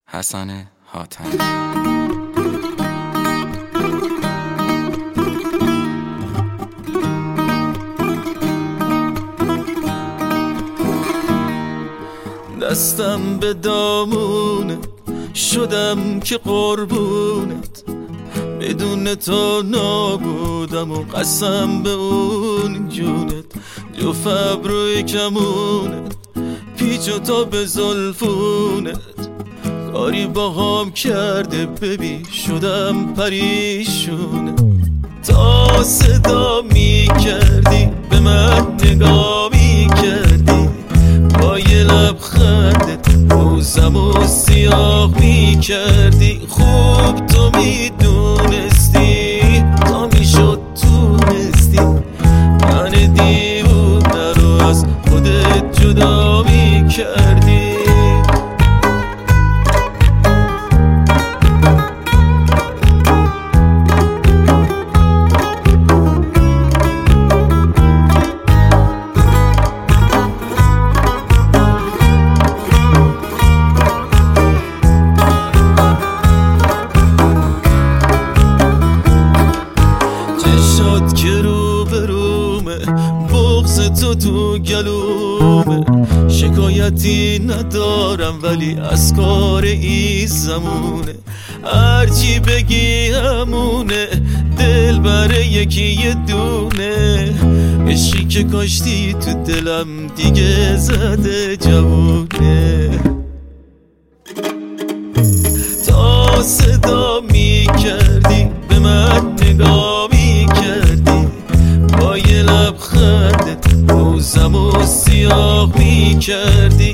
حسن حاتمی. دستم به دامونت شدم که قربونت، بدون تو نابودم و قسم به اون جونت. جف ابروی کمونت پیچ و تا به زلفونت، کاری با هم کرده ببین شدم پریشونه. تا صدا می کردی به من نگاه می کردی، با یه لبخندت روزمو سیاه می کردی. خوب تو می دونستی تا می شد تونستی من دیوونه رو از خودت جدا می کردی. که رو به رومه بغض تو گلومه، شکایتی ندارم ولی از کار این زمونه. هرچی بگی همونه، دل بره یکی یه دونه. عشقی که کاشتی تو دلم دیگه زده جوونه. تا صدا می کردی به من نگاه می کردی، با یه لبخندت روزمو سیاه می کردی.